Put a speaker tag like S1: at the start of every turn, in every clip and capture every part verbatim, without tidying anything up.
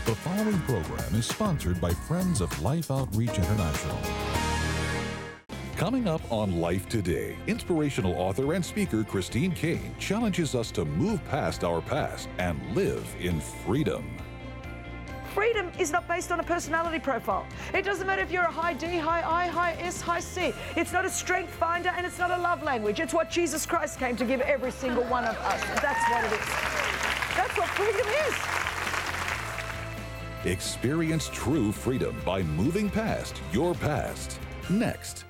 S1: The following program is sponsored by Friends of Life Outreach International. Coming up on Life Today, inspirational author and speaker Christine Caine challenges us to move past our past and live in freedom.
S2: Freedom is not based on a personality profile. It doesn't matter if you're a high D, high I, high S, high C. It's not a strength finder and it's not a love language. It's what Jesus Christ came to give every single one of us. That's what it is. That's what freedom is.
S1: Experience true freedom by moving past your past. Next.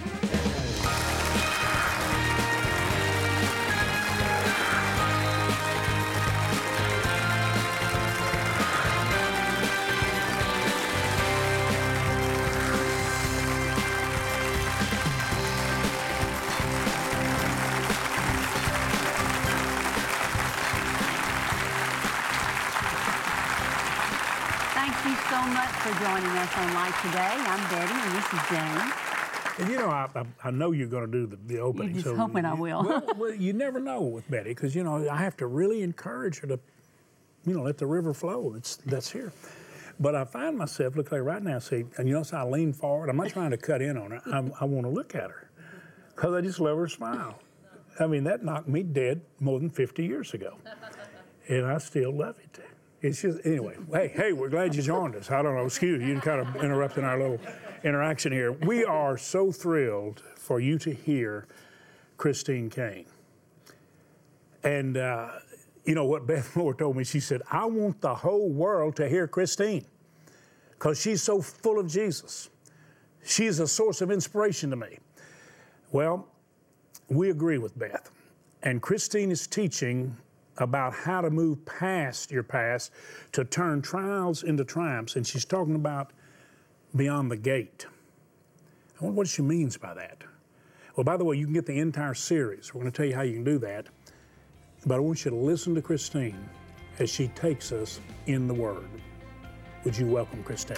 S3: So much for joining us on Life Today. I'm Betty, and this is Jane.
S4: And you know, I, I, I know you're going to do the, the opening.
S3: You're just
S4: so
S3: hoping
S4: you,
S3: I will.
S4: well, well, you never know with Betty, because, you know, I have to really encourage her to, you know, let the river flow. It's, that's here. But I find myself, look like right now, see, and you notice I lean forward. I'm not trying to cut in on her. I'm, I want to look at her, because I just love her smile. I mean, that knocked me dead more than fifty years ago. And I still love it. It's just, anyway, hey, hey, we're glad you joined us. I don't know, excuse you, you kind of interrupting our little interaction here. We are so thrilled for you to hear Christine Caine. And, uh, you know what Beth Moore told me? She said, I want the whole world to hear Christine, because she's so full of Jesus. She's a source of inspiration to me. Well, we agree with Beth. And Christine is teaching about how to move past your past to turn trials into triumphs. And she's talking about beyond the gate. I wonder what she means by that. Well, by the way, you can get the entire series. We're going to tell you how you can do that. But I want you to listen to Christine as she takes us in the Word. Would you welcome Christine?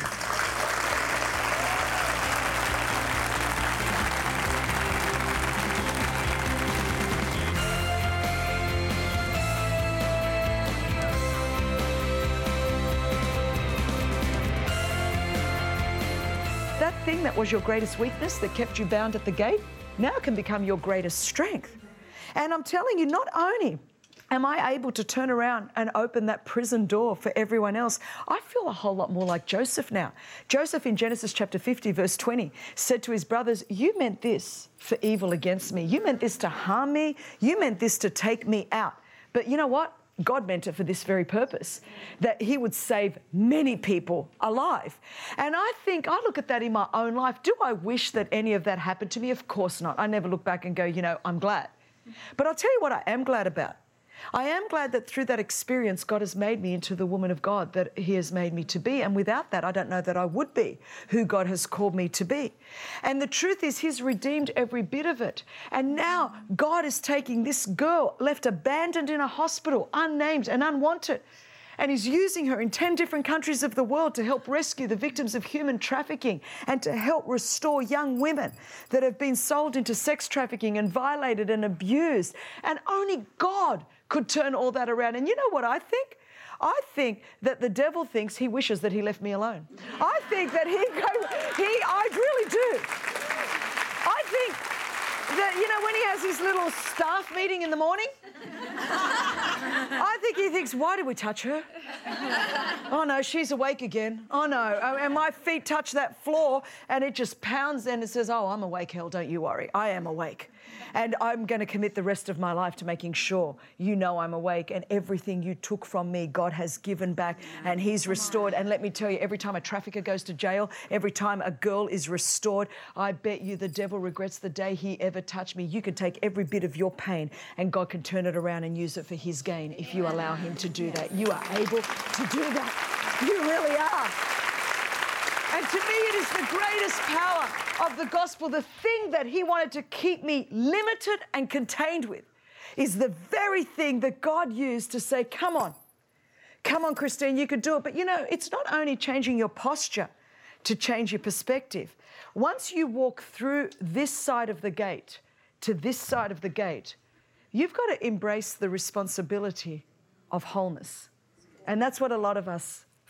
S2: That thing that was your greatest weakness that kept you bound at the gate now can become your greatest strength. And I'm telling you, not only am I able to turn around and open that prison door for everyone else, I feel a whole lot more like Joseph now. Joseph in Genesis chapter fifty, verse twenty, said to his brothers, you meant this for evil against me. You meant this to harm me. You meant this to take me out. But you know what? God meant it for this very purpose, that he would save many people alive. And I think, I look at that in my own life. Do I wish that any of that happened to me? Of course not. I never look back and go, you know, I'm glad. But I'll tell you what I am glad about. I am glad that through that experience, God has made me into the woman of God that he has made me to be. And without that, I don't know that I would be who God has called me to be. And the truth is, he's redeemed every bit of it. And now God is taking this girl left abandoned in a hospital, unnamed and unwanted, and he's using her in ten different countries of the world to help rescue the victims of human trafficking and to help restore young women that have been sold into sex trafficking and violated and abused. And only God could turn all that around. And you know what I think? I think that the devil thinks he wishes that he left me alone. I think that he, he I really do. I think that, you know, when he has his little staff meeting in the morning, I think he thinks, why did we touch her? Oh no, she's awake again. Oh no, oh, and my feet touch that floor and it just pounds and it says, oh, I'm awake, hell, don't you worry. I am awake. And I'm going to commit the rest of my life to making sure you know I'm awake, and everything you took from me, God has given back and he's restored. And let me tell you, every time a trafficker goes to jail, every time a girl is restored, I bet you the devil regrets the day he ever touched me. You can take every bit of your pain and God can turn it around and use it for his gain if you allow him to do that. You are able to do that. You really are. And to me, it is the greatest power of the gospel. The thing that he wanted to keep me limited and contained with is the very thing that God used to say, come on, come on, Christine, you could do it. But you know, it's not only changing your posture to change your perspective. Once you walk through this side of the gate to this side of the gate, you've got to embrace the responsibility of wholeness. And that's what a lot of us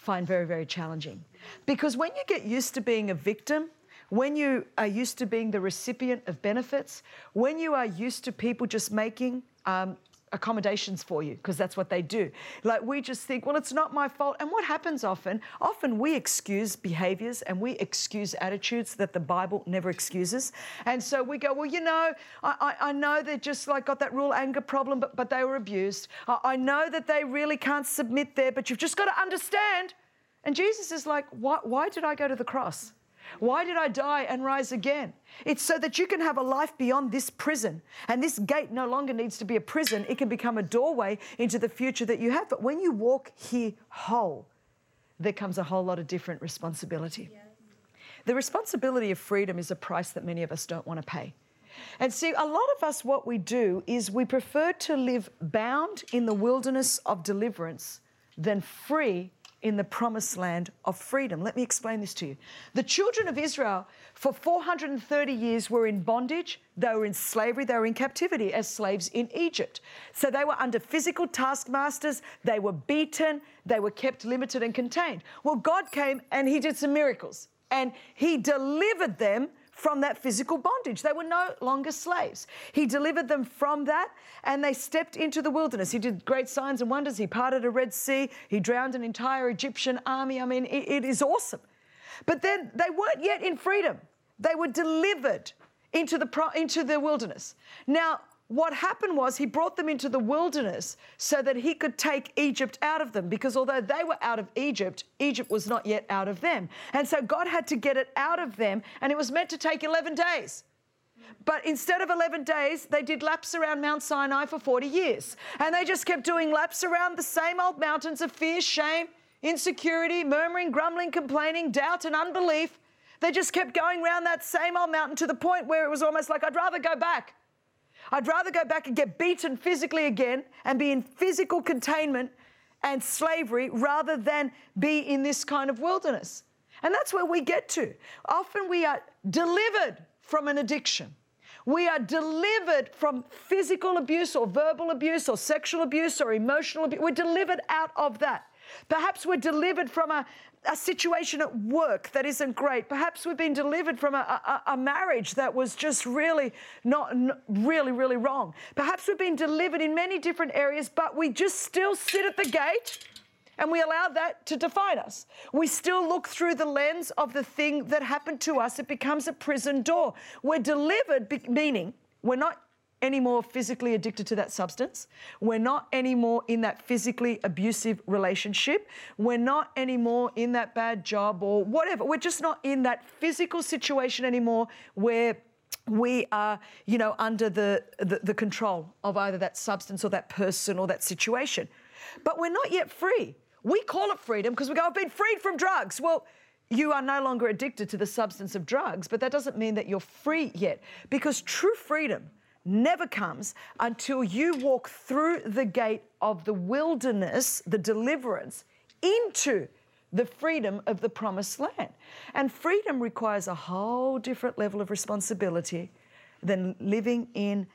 S2: find very, very challenging. Because when you get used to being a victim, when you are used to being the recipient of benefits, when you are used to people just making um, accommodations for you, because that's what they do. Like, we just think, well, it's not my fault. And what happens often, often we excuse behaviors and we excuse attitudes that the Bible never excuses. And so we go, well, you know, I, I, I know they just like got that real anger problem, but, but they were abused. I, I know that they really can't submit there, but you've just got to understand. And Jesus is like, why, why did I go to the cross? Why did I die and rise again? It's so that you can have a life beyond this prison. And this gate no longer needs to be a prison. It can become a doorway into the future that you have. But when you walk here whole, there comes a whole lot of different responsibility. Yeah. The responsibility of freedom is a price that many of us don't want to pay. And see, a lot of us, what we do is we prefer to live bound in the wilderness of deliverance than free in the promised land of freedom. Let me explain this to you. The children of Israel for four hundred thirty years were in bondage, they were in slavery, they were in captivity as slaves in Egypt. So they were under physical taskmasters, they were beaten, they were kept limited and contained. Well, God came and he did some miracles and he delivered them from that physical bondage. They were no longer slaves. He delivered them from that and they stepped into the wilderness. He did great signs and wonders. He parted a Red Sea. He drowned an entire Egyptian army. I mean, it, it is awesome. But then they weren't yet in freedom. They were delivered into the, pro- into the wilderness. Now, what happened was he brought them into the wilderness so that he could take Egypt out of them, because although they were out of Egypt, Egypt was not yet out of them. And so God had to get it out of them, and it was meant to take eleven days. But instead of eleven days, they did laps around Mount Sinai for forty years. And they just kept doing laps around the same old mountains of fear, shame, insecurity, murmuring, grumbling, complaining, doubt, and unbelief. They just kept going around that same old mountain to the point where it was almost like, I'd rather go back. I'd rather go back and get beaten physically again and be in physical containment and slavery rather than be in this kind of wilderness. And that's where we get to. Often we are delivered from an addiction. We are delivered from physical abuse or verbal abuse or sexual abuse or emotional abuse. We're delivered out of that. Perhaps we're delivered from a, a situation at work that isn't great. Perhaps we've been delivered from a, a, a marriage that was just really not, not really, really wrong. Perhaps we've been delivered in many different areas, but we just still sit at the gate and we allow that to define us. We still look through the lens of the thing that happened to us. It becomes a prison door. We're delivered, meaning we're not anymore physically addicted to that substance. We're not anymore in that physically abusive relationship. We're not anymore in that bad job or whatever. We're just not in that physical situation anymore where we are, you know, under the, the, the control of either that substance or that person or that situation. But we're not yet free. We call it freedom because we go, I've been freed from drugs. Well, you are no longer addicted to the substance of drugs, but that doesn't mean that you're free yet, because true freedom never comes until you walk through the gate of the wilderness, the deliverance, into the freedom of the promised land. And freedom requires a whole different level of responsibility than living in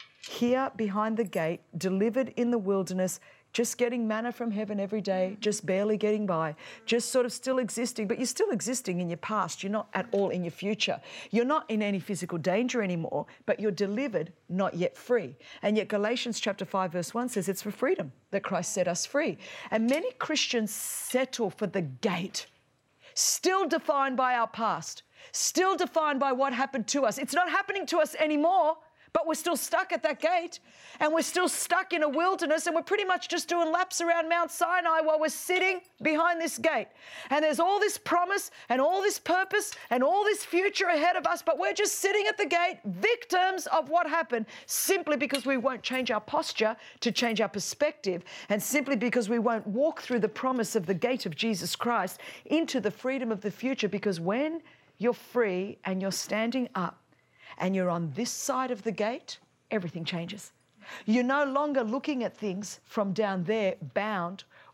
S2: here behind the gate, delivered in the wilderness, just getting manna from heaven every day, just barely getting by, just sort of still existing, but you're still existing in your past. You're not at all in your future. You're not in any physical danger anymore, but you're delivered, not yet free. And yet Galatians chapter five, verse one says it's for freedom that Christ set us free. And many Christians settle for the gate, still defined by our past, still defined by what happened to us. It's not happening to us anymore, but we're still stuck at that gate, and we're still stuck in a wilderness, and we're pretty much just doing laps around Mount Sinai while we're sitting behind this gate. And there's all this promise and all this purpose and all this future ahead of us, but we're just sitting at the gate, victims of what happened, simply because we won't change our posture to change our perspective, and simply because we won't walk through the promise of the gate of Jesus Christ into the freedom of the future. Because when you're free and you're standing up, and you're on this side of the gate, everything changes. You're no longer looking at things from down there, bound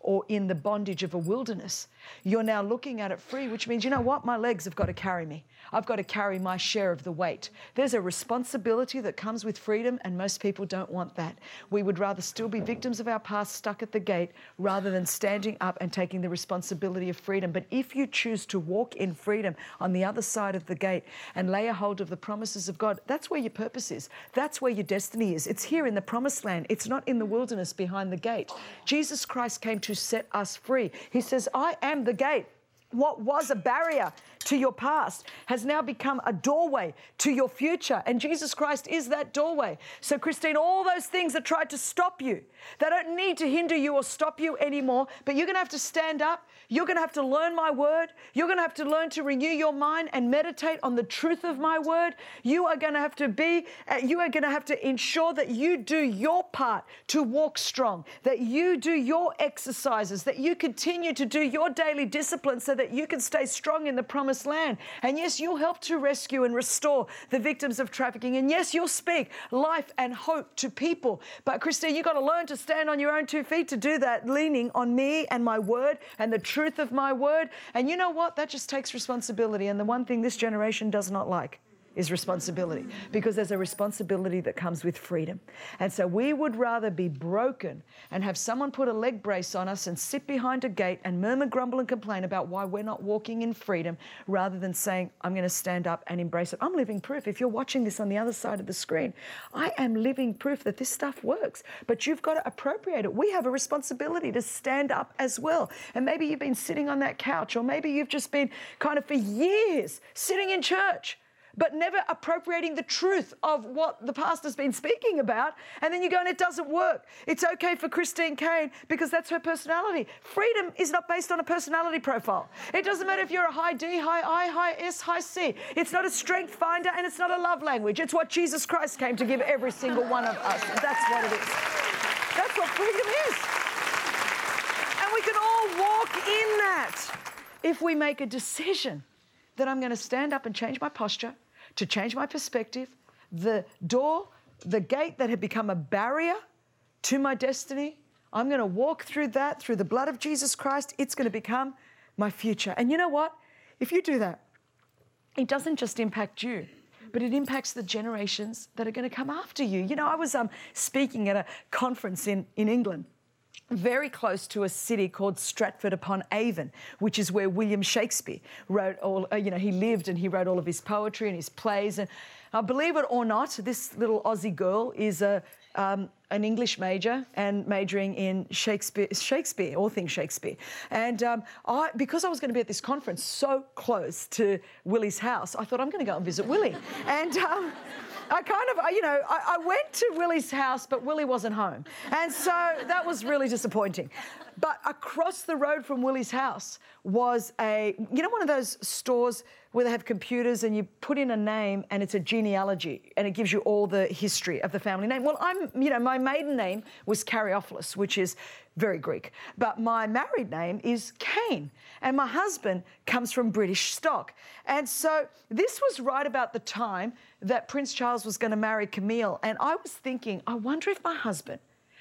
S2: or in the bondage of a wilderness. You're now looking at it free, which means, you know what? My legs have got to carry me. I've got to carry my share of the weight. There's a responsibility that comes with freedom, and most people don't want that. We would rather still be victims of our past, stuck at the gate, rather than standing up and taking the responsibility of freedom. But if you choose to walk in freedom on the other side of the gate and lay a hold of the promises of God, that's where your purpose is. That's where your destiny is. It's here in the promised land. It's not in the wilderness behind the gate. Jesus Christ came to set us free. He says, I am the gate. What was a barrier to your past has now become a doorway to your future. And Jesus Christ is that doorway. So, Christine, all those things that tried to stop you, they don't need to hinder you or stop you anymore. But you're going to have to stand up. You're going to have to learn my word. You're going to have to learn to renew your mind and meditate on the truth of my word. You are going to have to be, uh, you are going to have to ensure that you do your part to walk strong, that you do your exercises, that you continue to do your daily discipline so that you can stay strong in the promised land. And yes, you'll help to rescue and restore the victims of trafficking. And yes, you'll speak life and hope to people. But Christine, you've got to learn to stand on your own two feet to do that, leaning on me and my word and the truth of my word. And you know what? That just takes responsibility. And the one thing this generation does not like is responsibility, because there's a responsibility that comes with freedom. And so we would rather be broken and have someone put a leg brace on us and sit behind a gate and murmur, grumble and complain about why we're not walking in freedom, rather than saying, I'm going to stand up and embrace it. I'm living proof. If you're watching this on the other side of the screen, I am living proof that this stuff works, but you've got to appropriate it. We have a responsibility to stand up as well. And maybe you've been sitting on that couch, or maybe you've just been kind of for years sitting in church, but never appropriating the truth of what the pastor's been speaking about. And then you go, and it doesn't work. It's okay for Christine Caine because that's her personality. Freedom is not based on a personality profile. It doesn't matter if you're a high D, high I, high S, high C. It's not a strength finder, and it's not a love language. It's what Jesus Christ came to give every single one of us. That's what it is. That's what freedom is. And we can all walk in that if we make a decision that I'm going to stand up and change my posture, to change my perspective. The door, the gate that had become a barrier to my destiny, I'm going to walk through that, through the blood of Jesus Christ. It's going to become my future. And you know what? If you do that, it doesn't just impact you, but it impacts the generations that are going to come after you. You know, I was um, speaking at a conference in, in England, very close to a city called Stratford-upon-Avon, which is where William Shakespeare wrote all, uh, you know, he lived and he wrote all of his poetry and his plays. And uh, believe it or not, this little Aussie girl is a, um, an English major and majoring in Shakespeare, Shakespeare, all things Shakespeare. And um, I, because I was going to be at this conference so close to Willie's house, I thought, I'm going to go and visit Willie. And um, I kind of, you know, I, I went to Willie's house, but Willie wasn't home. And so that was really disappointing. But across the road from Willie's house was a, you know, one of those stores where they have computers and you put in a name and it's a genealogy and it gives you all the history of the family name. Well, I'm, you know, my maiden name was Karyophilus, which is very Greek. But my married name is Caine. And my husband comes from British stock. And so this was right about the time that Prince Charles was going to marry Camille. And I was thinking, I wonder if my husband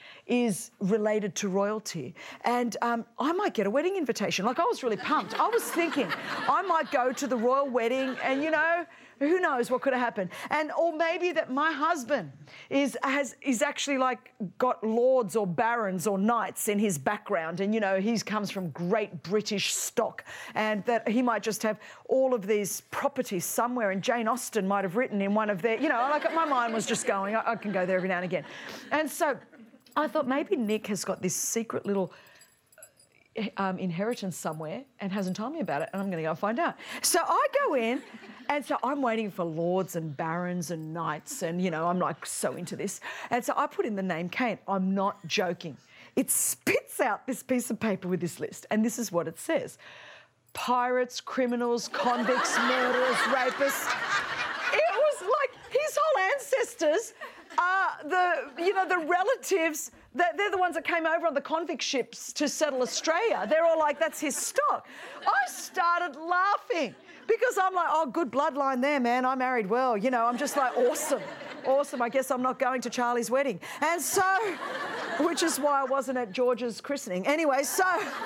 S2: is related to royalty. And um, I might get a wedding invitation. Like, I was really pumped. I was thinking I might go to the royal wedding and, you know, who knows what could have happened. And or maybe that my husband is has is actually like got lords or barons or knights in his background, and you know he comes from great British stock, and that he might just have all of these properties somewhere. And Jane Austen might have written in one of their, you know, like my mind was just going. I, I can go there every now and again, and so I thought maybe Nick has got this secret little um, inheritance somewhere and hasn't told me about it, and I'm going to go find out. So I go in. And so I'm waiting for lords and barons and knights, and, you know, I'm like so into this. And so I put in the name Caine. I'm not joking. It spits out this piece of paper with this list, and this is what it says. Pirates, criminals, convicts, murderers, rapists. It was like his whole ancestors uh, the, you know, the relatives, they're, they're the ones that came over on the convict ships to settle Australia. They're all like, that's his stock. I started laughing because I'm like, oh, good bloodline there, man. I married well. You know, I'm just like, awesome, awesome. I guess I'm not going to Charlie's wedding. And so, which is why I wasn't at George's christening. Anyway, so...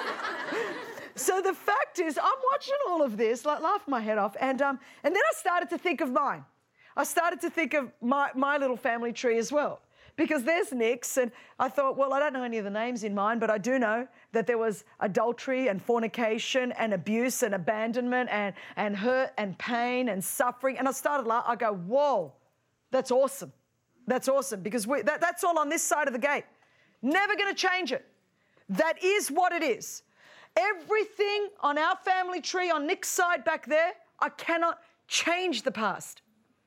S2: So the fact is, I'm watching all of this, like laughing my head off, and um, and then I started to think of mine. I started to think of my, my little family tree as well, because there's Nick's, and I thought, well, I don't know any of the names in mine, but I do know that there was adultery and fornication and abuse and abandonment and, and hurt and pain and suffering, and I started laughing. I go, whoa, that's awesome. That's awesome, because we, that, that's all on this side of the gate. Never going to change it. That is what it is. Everything on our family tree, on Nick's side back there, I cannot change the past.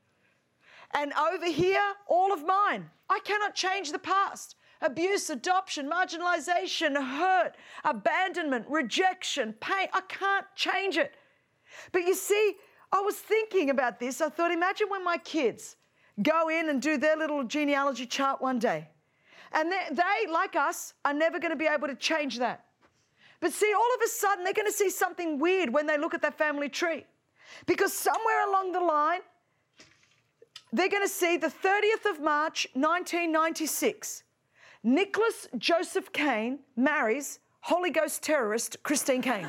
S2: And over here, all of mine, I cannot change the past. Abuse, adoption, marginalization, hurt, abandonment, rejection, pain, I can't change it. But you see, I was thinking about this. I thought, imagine when my kids go in and do their little genealogy chart one day. And they, they like us, are never going to be able to change that. But see, all of a sudden, they're going to see something weird when they look at that family tree. Because somewhere along the line, they're going to see the thirtieth of March, nineteen ninety-six. Nicholas Joseph Kane marries Holy Ghost terrorist Christine Kane.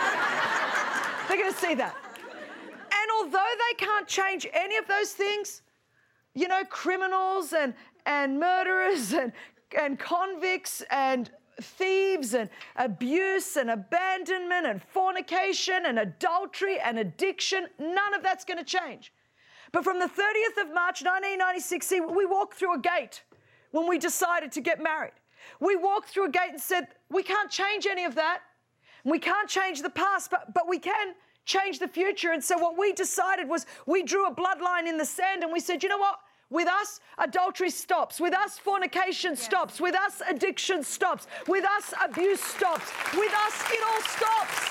S2: They're going to see that. And although they can't change any of those things, you know, criminals and, and murderers and, and convicts and thieves and abuse and abandonment and fornication and adultery and addiction, none of that's going to change. But from the thirtieth of March, nineteen ninety-six, see, we walked through a gate when we decided to get married. We walked through a gate and said, we can't change any of that. We can't change the past, but, but we can change the future. And so what we decided was we drew a bloodline in the sand and we said, you know what? With us, adultery stops. With us, fornication yes. stops. With us, addiction stops. With us, abuse stops. With us, it all stops.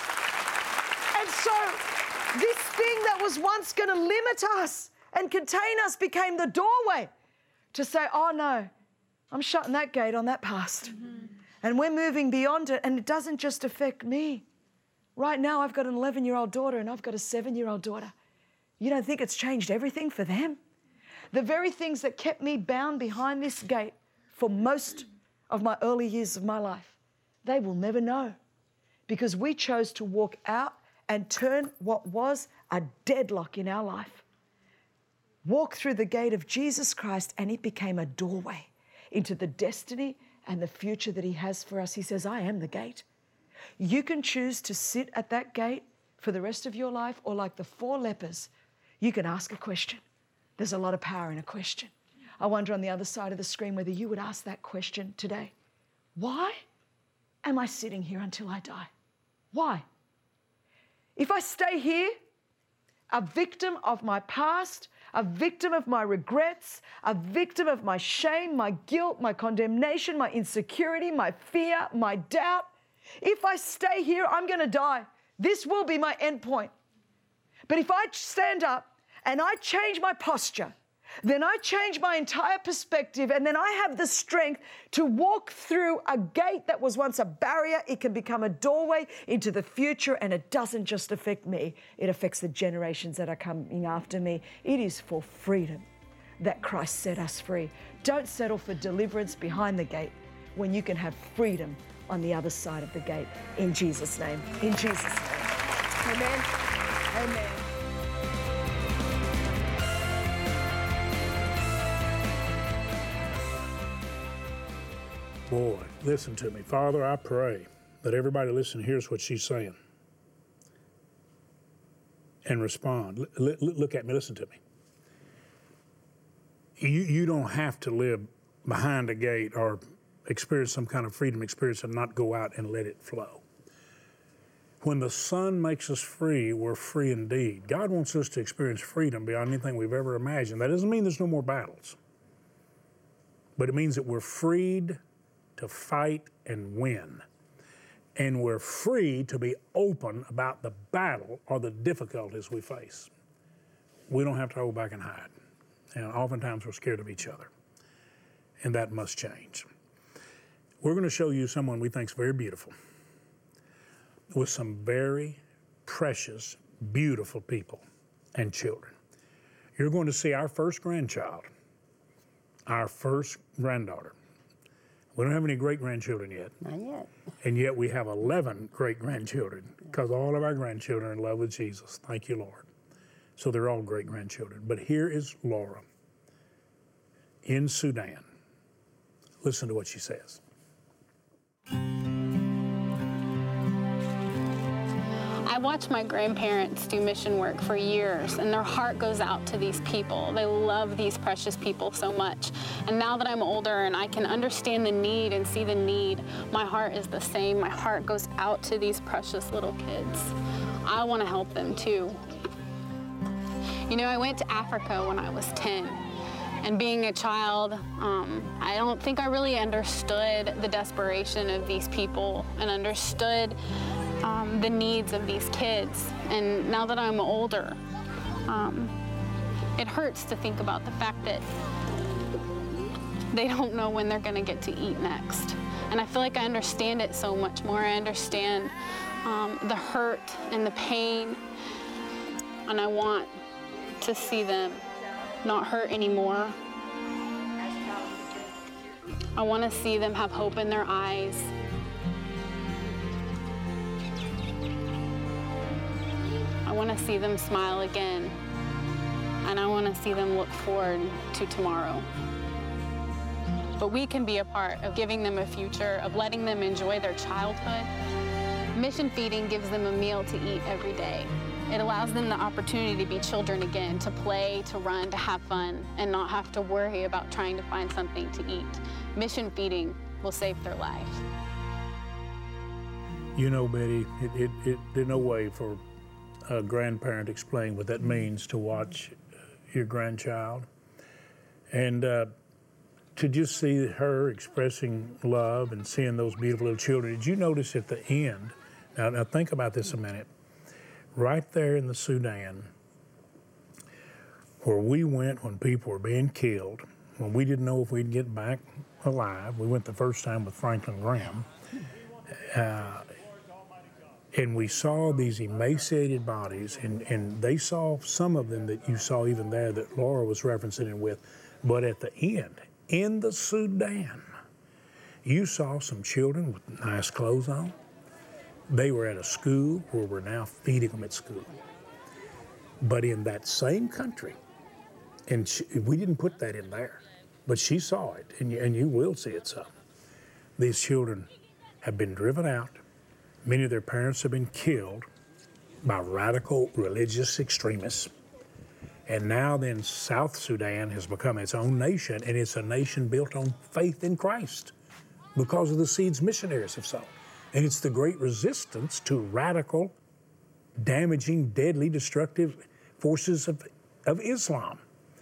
S2: And so this thing that was once going to limit us and contain us became the doorway to say, oh no, I'm shutting that gate on that past. Mm-hmm. And we're moving beyond it. And it doesn't just affect me. Right now, I've got an eleven-year-old daughter and I've got a seven-year-old daughter. You don't think it's changed everything for them? The very things that kept me bound behind this gate for most of my early years of my life, they will never know, because we chose to walk out and turn what was a deadlock in our life, walk through the gate of Jesus Christ, and it became a doorway into the destiny and the future that He has for us. He says, I am the gate. You can choose to sit at that gate for the rest of your life, or like the four lepers, you can ask a question. There's a lot of power in a question. I wonder on the other side of the screen whether you would ask that question today. Why am I sitting here until I die? Why? If I stay here, a victim of my past, a victim of my regrets, a victim of my shame, my guilt, my condemnation, my insecurity, my fear, my doubt, if I stay here, I'm going to die. This will be my end point. But if I stand up and I change my posture, then I change my entire perspective, and then I have the strength to walk through a gate that was once a barrier. It can become a doorway into the future, and it doesn't just affect me. It affects the generations that are coming after me. It is for freedom that Christ set us free. Don't settle for deliverance behind the gate when you can have freedom on the other side of the gate. In Jesus' name. In Jesus' name. Amen. Amen.
S4: Boy, listen to me. Father, I pray that everybody listen hears what she's saying and respond. L- l- look at me, listen to me. You, you don't have to live behind a gate or experience some kind of freedom experience and not go out and let it flow. When the Son makes us free, we're free indeed. God wants us to experience freedom beyond anything we've ever imagined. That doesn't mean there's no more battles, but it means that we're freed to fight and win. And we're free to be open about the battle or the difficulties we face. We don't have to hold back and hide. And oftentimes we're scared of each other. and that must change. We're going to show you someone we think is very beautiful, with some very precious, beautiful people and children. You're going to see our first grandchild, our first granddaughter. We don't have any great-grandchildren yet.
S3: Not yet.
S4: And yet we have eleven great-grandchildren, because all of our grandchildren are in love with Jesus. Thank you, Lord. So they're all great-grandchildren. But here is Laura in Sudan. Listen to what she says.
S5: I watched my grandparents do mission work for years, and their heart goes out to these people. They love these precious people so much. And now that I'm older and I can understand the need and see the need, my heart is the same. My heart goes out to these precious little kids. I want to help them too. You know, I went to Africa when I was ten. And being a child, um, I don't think I really understood the desperation of these people and understood um, the needs of these kids. And now that I'm older, um, it hurts to think about the fact that they don't know when they're gonna get to eat next. And I feel like I understand it so much more. I understand um, the hurt and the pain, and I want to see them not hurt anymore. I want to see them have hope in their eyes. I want to see them smile again. And I want to see them look forward to tomorrow. But we can be a part of giving them a future, of letting them enjoy their childhood. Mission feeding gives them a meal to eat every day. It allows them the opportunity to be children again, to play, to run, to have fun, and not have to worry about trying to find something to eat. Mission feeding will save their life.
S4: You know, Betty, it, it, it, there's no way for a grandparent to explain what that means to watch your grandchild. And uh, to just see her expressing love and seeing those beautiful little children. Did you notice at the end, now, now think about this a minute, right there in the Sudan, where we went when people were being killed, when we didn't know if we'd get back alive. We went the first time with Franklin Graham. Uh, and we saw these emaciated bodies, and, and they saw some of them that you saw even there that Laura was referencing it with. But at the end, in the Sudan, you saw some children with nice clothes on. They were at a school where we're now feeding them at school. But in that same country, and she, we didn't put that in there, but she saw it, and you, and you will see it some. These children have been driven out. Many of their parents have been killed by radical religious extremists. And now then South Sudan has become its own nation, and it's a nation built on faith in Christ because of the seeds missionaries have sown. And it's the great resistance to radical, damaging, deadly, destructive forces of, of Islam,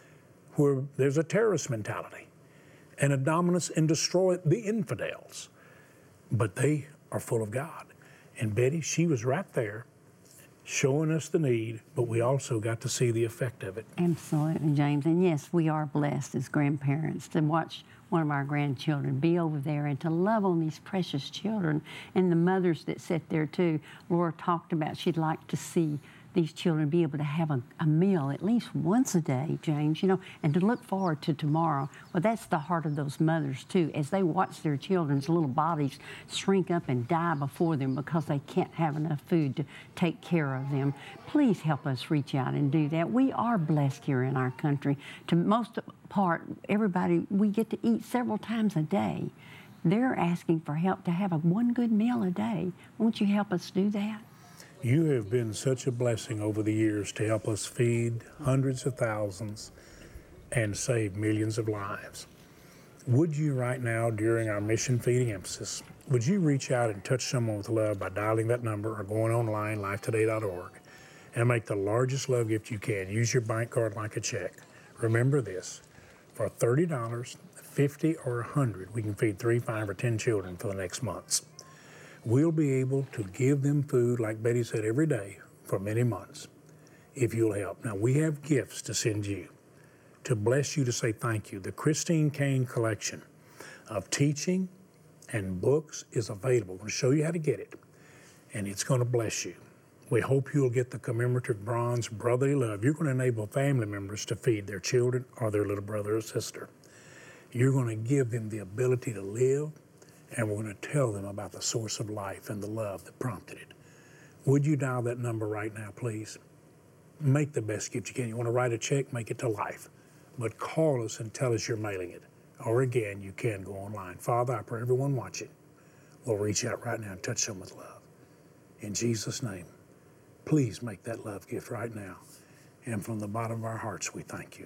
S4: where there's a terrorist mentality and a dominance and destroy the infidels. But they are full of God. And Betty, she was right there showing us the need, but we also got to see the effect of it.
S3: Absolutely, James. And yes, we are blessed as grandparents to watch one of our grandchildren be over there and to love on these precious children and the mothers that sit there too. Laura talked about she'd like to see these children be able to have a, a meal at least once a day, James, you know, and to look forward to tomorrow. Well, that's the heart of those mothers too, as they watch their children's little bodies shrink up and die before them because they can't have enough food to take care of them. Please help us reach out and do that. We are blessed here in our country. To most part, everybody, we get to eat several times a day. They're asking for help to have a one good meal a day. Won't you help us do that?
S4: You have been such a blessing over the years to help us feed hundreds of thousands and save millions of lives. Would you right now, during our mission feeding emphasis, would you reach out and touch someone with love by dialing that number or going online, life today dot org, and make the largest love gift you can? Use your bank card like a check. Remember this, for thirty dollars, fifty dollars, or one hundred dollars, we can feed three, five, or ten children for the next months. We'll be able to give them food, like Betty said, every day for many months, if you'll help. Now, we have gifts to send you, to bless you, to say thank you. The Christine Caine Collection of teaching and books is available. I'm going to show you how to get it, and it's going to bless you. We hope you'll get the commemorative bronze Brotherly Love. You're going to enable family members to feed their children or their little brother or sister. You're going to give them the ability to live, and we're going to tell them about the source of life and the love that prompted it. Would you dial that number right now, please? Make the best gift you can. You want to write a check, make it to Life. But call us and tell us you're mailing it. Or again, you can go online. Father, I pray everyone watching will reach out right now and touch them with love. In Jesus' name, please make that love gift right now. And from the bottom of our hearts, we thank you.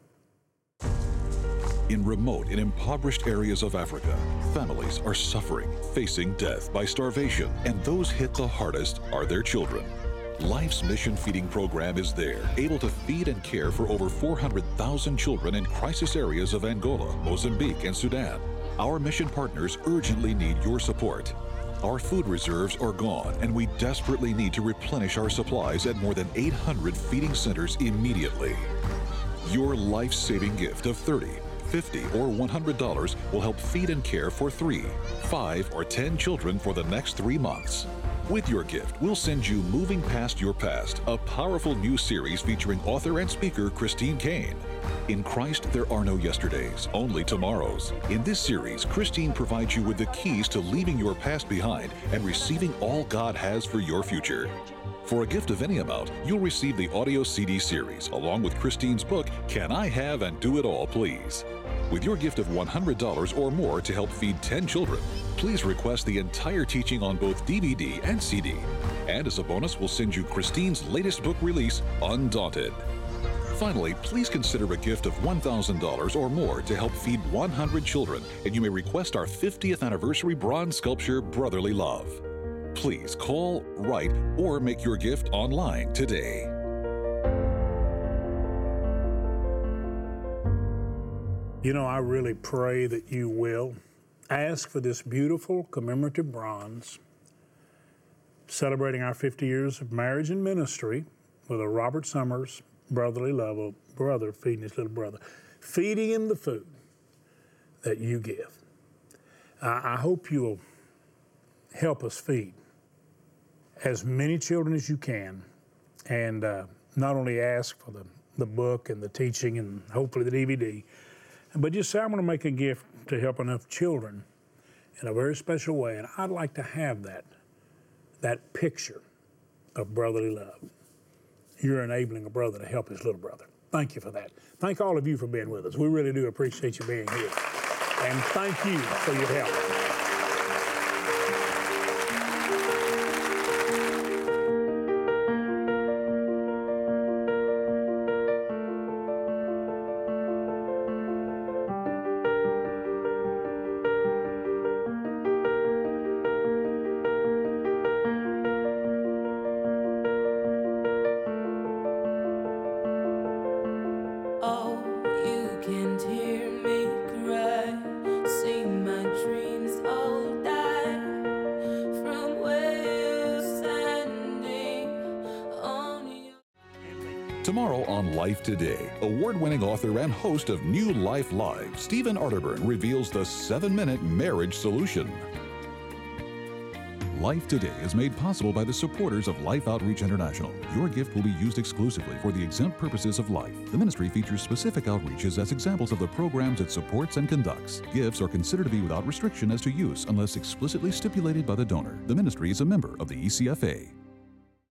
S1: In remote and impoverished areas of Africa, families are suffering, facing death by starvation, and those hit the hardest are their children. Life's Mission Feeding Program is there, able to feed and care for over four hundred thousand children in crisis areas of Angola, Mozambique, and Sudan. Our mission partners urgently need your support. Our food reserves are gone, and we desperately need to replenish our supplies at more than eight hundred feeding centers immediately. Your life-saving gift of thirty, fifty, or one hundred dollars will help feed and care for three, five, or ten children for the next three months. With your gift, we'll send you Moving Past Your Past, a powerful new series featuring author and speaker Christine Caine. In Christ, there are no yesterdays, only tomorrows. In this series, Christine provides you with the keys to leaving your past behind and receiving all God has for your future. For a gift of any amount, you'll receive the audio C D series, along with Christine's book, Can I Have and Do It All, Please? With your gift of one hundred dollars or more to help feed ten children, please request the entire teaching on both D V D and C D. And as a bonus, we'll send you Christine's latest book release, Undaunted. Finally, please consider a gift of one thousand dollars or more to help feed one hundred children, and you may request our fiftieth anniversary bronze sculpture, Brotherly Love. Please call, write, or make your gift online today.
S4: You know, I really pray that you will ask for this beautiful commemorative bronze celebrating our fifty years of marriage and ministry with a Robert Summers Brotherly Love, a brother feeding his little brother, feeding him the food that you give. I, I hope you'll help us feed as many children as you can, and uh, not only ask for the, the book and the teaching and hopefully the D V D, but just say, I'm going to make a gift to help enough children in a very special way, and I'd like to have that, that picture of brotherly love. You're enabling a brother to help his little brother. Thank you for that. Thank all of you for being with us. We really do appreciate you being here. And thank you for your help.
S1: Tomorrow on Life Today, award-winning author and host of New Life Live, Stephen Arterburn reveals the seven-minute marriage solution. Life Today is made possible by the supporters of Life Outreach International. Your gift will be used exclusively for the exempt purposes of life. The ministry features specific outreaches as examples of the programs it supports and conducts. Gifts are considered to be without restriction as to use unless explicitly stipulated by the donor. The ministry is a member of the E C F A.